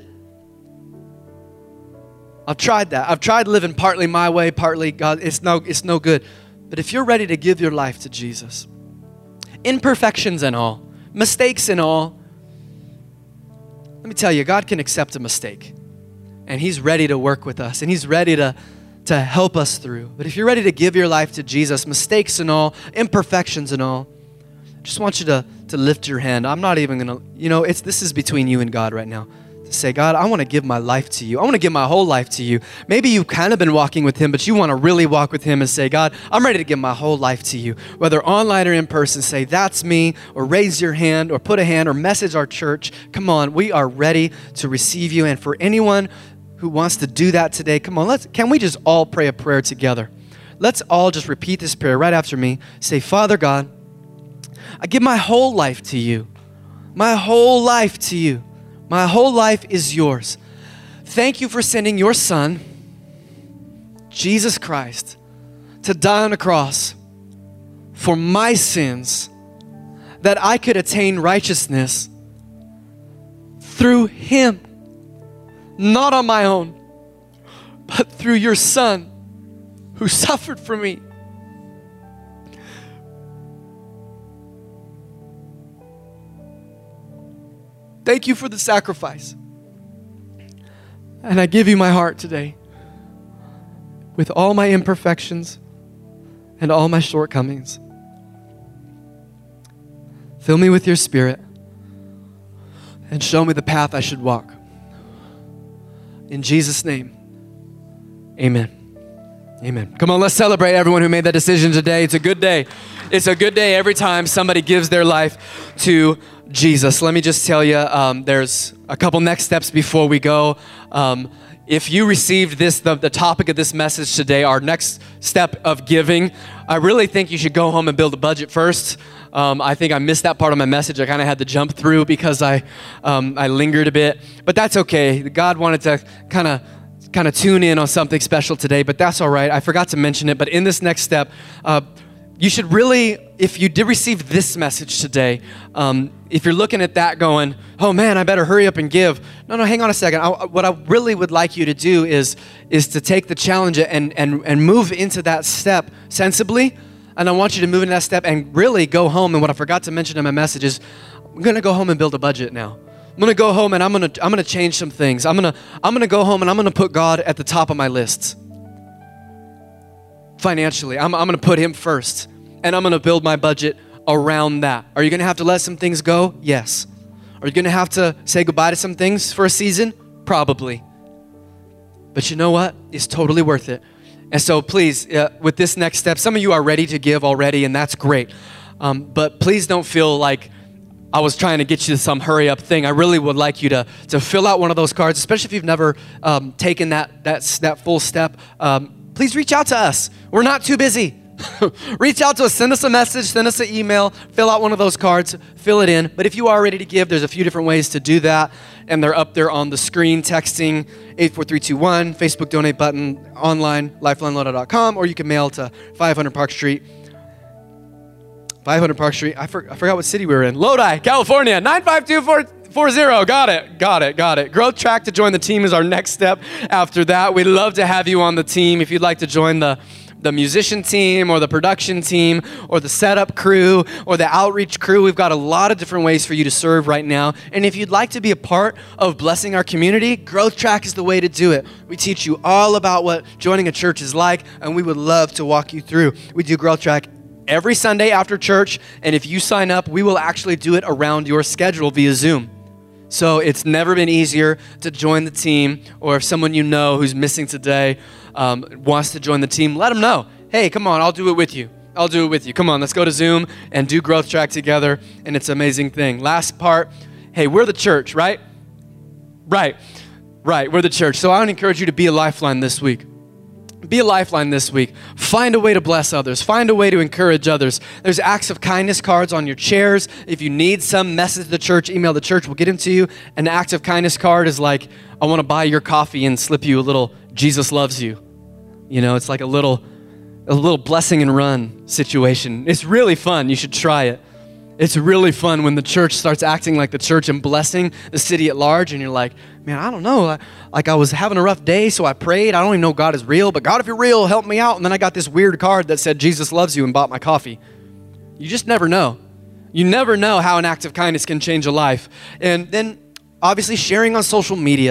I've tried that. I've tried living partly my way, partly God. It's no good. But if you're ready to give your life to Jesus, imperfections and all, mistakes and all, let me tell you, God can accept a mistake. And he's ready to work with us. And he's ready to help us through. But if you're ready to give your life to Jesus, mistakes and all, imperfections and all, I just want you to lift your hand. I'm not even going to, this is between you and God right now. To say, God, I want to give my life to you. I want to give my whole life to you. Maybe you've kind of been walking with him, but you want to really walk with him and say, God, I'm ready to give my whole life to you. Whether online or in person, say, that's me, or raise your hand, or put a hand, or message our church. Come on, we are ready to receive you. And for anyone who wants to do that today, come on, can we just all pray a prayer together? Let's all just repeat this prayer right after me. Say, Father God, I give my whole life to you. My whole life to you. My whole life is yours. Thank you for sending your Son, Jesus Christ, to die on the cross for my sins, that I could attain righteousness through him, not on my own, but through your Son who suffered for me. Thank you for the sacrifice. And I give you my heart today with all my imperfections and all my shortcomings. Fill me with your Spirit and show me the path I should walk. In Jesus' name, amen. Amen. Come on, let's celebrate everyone who made that decision today. It's a good day. It's a good day every time somebody gives their life to Jesus. Let me just tell you, there's a couple next steps before we go. If you received this, the topic of this message today, our next step of giving, I really think you should go home and build a budget first. I think I missed that part of my message. I kind of had to jump through because I lingered a bit, but that's okay. God wanted to kind of tune in on something special today, but that's all right. I forgot to mention it, but in this next step, you should really, if you did receive this message today, if you're looking at that going, oh man, I better hurry up and give. No, hang on a second. What I really would like you to do is to take the challenge and move into that step sensibly. And I want you to move into that step and really go home. And what I forgot to mention in my message is, I'm gonna go home and build a budget now. I'm gonna go home and I'm gonna change some things. I'm gonna go home and I'm gonna put God at the top of my lists. Financially, I'm gonna put him first, and I'm gonna build my budget around that. Are you gonna have to let some things go? Yes. Are you gonna have to say goodbye to some things for a season? Probably. But you know what? It's totally worth it. And so please, with this next step, some of you are ready to give already, and that's great. But please don't feel like I was trying to get you to some hurry up thing. I really would like you to fill out one of those cards, especially if you've never taken that full step. Please reach out to us. We're not too busy. Reach out to us, send us a message, send us an email, fill out one of those cards, fill it in. But if you are ready to give, there's a few different ways to do that, and they're up there on the screen, texting 84321, Facebook donate button, online, lifelinelodi.com, or you can mail to 500 Park Street. 500 Park Street. I forgot what city we were in. Lodi, California, 95240. Got it. Growth Track to join the team is our next step after that. We'd love to have you on the team. If you'd like to join the musician team or the production team or the setup crew or the outreach crew, we've got a lot of different ways for you to serve right now. And if you'd like to be a part of blessing our community, Growth Track is the way to do it. We teach you all about what joining a church is like, and we would love to walk you through. We do Growth Track every Sunday after church, and if you sign up, we will actually do it around your schedule via Zoom. So it's never been easier to join the team, or if someone you know who's missing today wants to join the team, let them know. Hey, come on, I'll do it with you. Come on, let's go to Zoom and do Growth Track together, and it's an amazing thing. Last part, hey, we're the church, right? Right, we're the church. So I would encourage you to be a lifeline this week. Be a lifeline this week. Find a way to bless others. Find a way to encourage others. There's acts of kindness cards on your chairs. If you need some, message the church, email the church, we'll get them to you. An act of kindness card is like, I want to buy your coffee and slip you a little Jesus loves you. You know, it's like a little blessing and run situation. It's really fun. You should try it. It's really fun when the church starts acting like the church and blessing the city at large, and you're like, man, I don't know. I was having a rough day, so I prayed. I don't even know God is real, but God, if you're real, help me out. And then I got this weird card that said, Jesus loves you, and bought my coffee. You just never know. You never know how an act of kindness can change a life. And then, obviously, sharing on social media.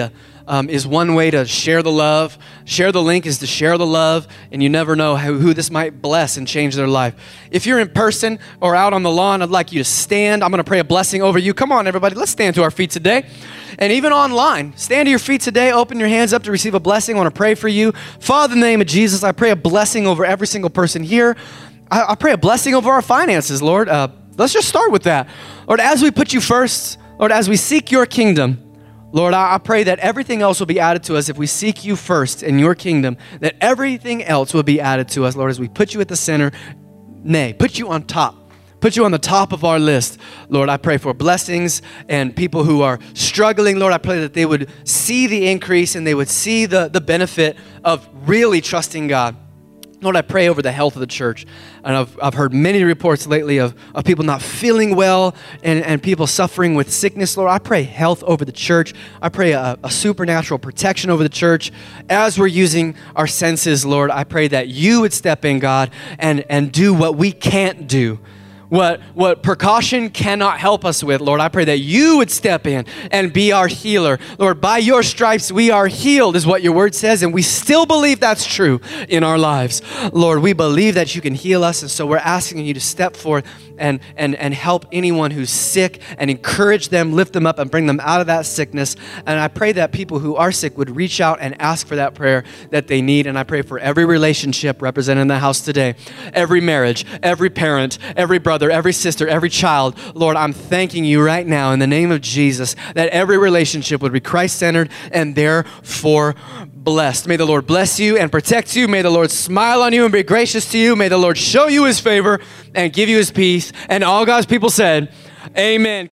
is one way to share the love. Share the link is to share the love, and you never know who this might bless and change their life. If you're in person or out on the lawn, I'd like you to stand. I'm going to pray a blessing over you. Come on, everybody. Let's stand to our feet today. And even online, stand to your feet today. Open your hands up to receive a blessing. I want to pray for you. Father, in the name of Jesus, I pray a blessing over every single person here. I pray a blessing over our finances, Lord. Let's just start with that. Lord, as we put you first, Lord, as we seek your kingdom, Lord, I pray that everything else will be added to us if we seek you first in your kingdom, that everything else will be added to us, Lord, as we put you at the center. Nay, put you on top. Put you on the top of our list. Lord, I pray for blessings and people who are struggling. Lord, I pray that they would see the increase and they would see the benefit of really trusting God. Lord, I pray over the health of the church. And I've heard many reports lately of people not feeling well and people suffering with sickness. Lord, I pray health over the church. I pray a supernatural protection over the church. As we're using our senses, Lord, I pray that you would step in, God, and do what we can't do. What precaution cannot help us with, Lord, I pray that you would step in and be our healer. Lord, by your stripes we are healed is what your word says, and we still believe that's true in our lives. Lord, we believe that you can heal us, and so we're asking you to step forth and help anyone who's sick and encourage them, lift them up, and bring them out of that sickness. And I pray that people who are sick would reach out and ask for that prayer that they need. And I pray for every relationship represented in the house today, every marriage, every parent, every brother, every sister, every child. Lord, I'm thanking you right now in the name of Jesus that every relationship would be Christ-centered and therefore blessed. May the Lord bless you and protect you. May the Lord smile on you and be gracious to you. May the Lord show you his favor and give you his peace. And all God's people said, amen.